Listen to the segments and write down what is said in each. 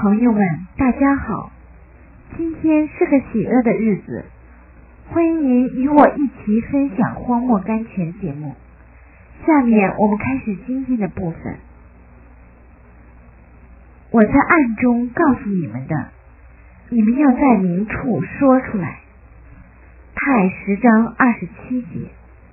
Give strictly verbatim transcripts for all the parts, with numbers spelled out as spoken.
朋友们，大家好，今天是个喜乐的日子，欢迎您与我一起分享荒漠甘泉节目。下面我们开始今天的部分。我在暗中告诉你们的，你们要在明处说出来。太十章二十七节。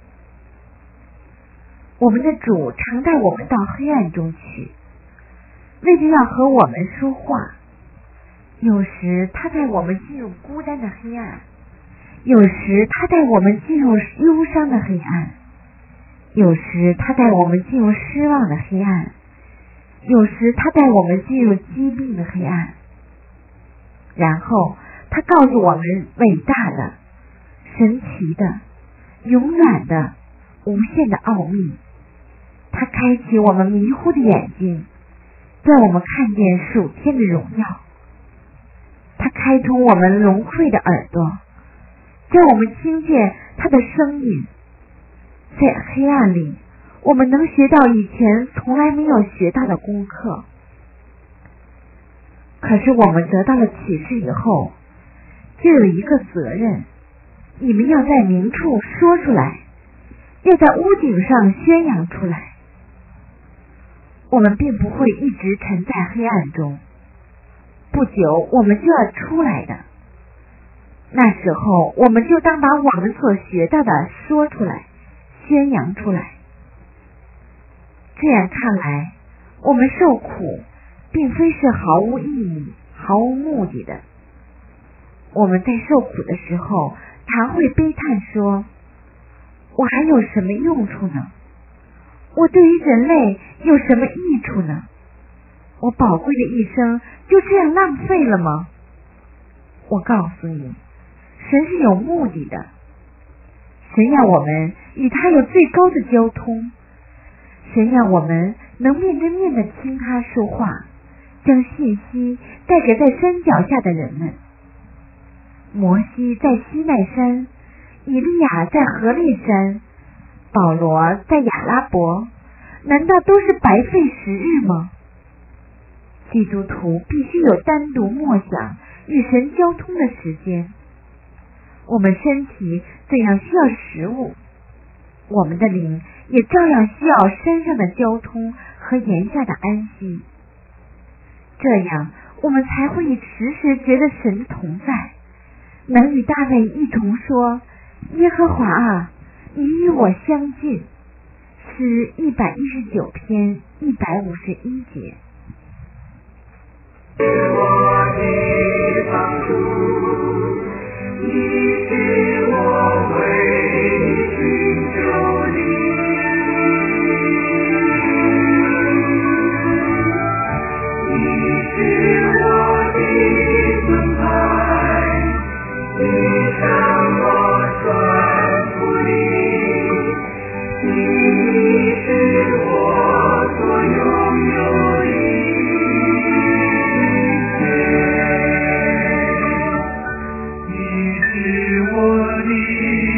我们的主常带我们到黑暗中去，为着要和我们说话。有时他带我们进入孤单的黑暗，有时他带我们进入忧伤的黑暗，有时他带我们进入失望的黑暗，有时他带我们进入疾病的黑暗。然后他告诉我们伟大的、神奇的、永远的、无限的奥秘。他开启我们迷糊的眼睛，让我们看见属天的荣耀。他开通我们聋聩的耳朵，叫我们听见他的声音。在黑暗里，我们能学到以前从来没有学到的功课。可是我们得到了启示以后，就有一个责任，你们要在明处说出来，要在屋顶上宣扬出来。我们并不会一直沉在黑暗中，不久我们就要出来的。那时候我们就当把我们所学到的说出来，宣扬出来。这样看来，我们受苦并非是毫无意义、毫无目的的。我们在受苦的时候，常会悲叹说，我还有什么用处呢？我对于人类有什么益处呢？我宝贵的一生就这样浪费了吗？我告诉你，神是有目的的。神要我们与他有最高的交通，神要我们能面对面的听他说话，将信息带给在山脚下的人们。摩西在西奈山，以利亚在何烈山，保罗在亚拉伯，难道都是白费时日吗？基督徒必须有单独默想与神交通的时间。我们身体怎样需要食物，我们的灵也照样需要山上的交通和岩下的安息。这样我们才会时时觉得神同在，能与大卫一同说，耶和华啊，你与我相近。诗一百一十九篇一百五十一节。 是我的帮助，你是我唯一寻求你，你是我的盾牌，你让我顺服你，你是我所拥有的一切，你是我的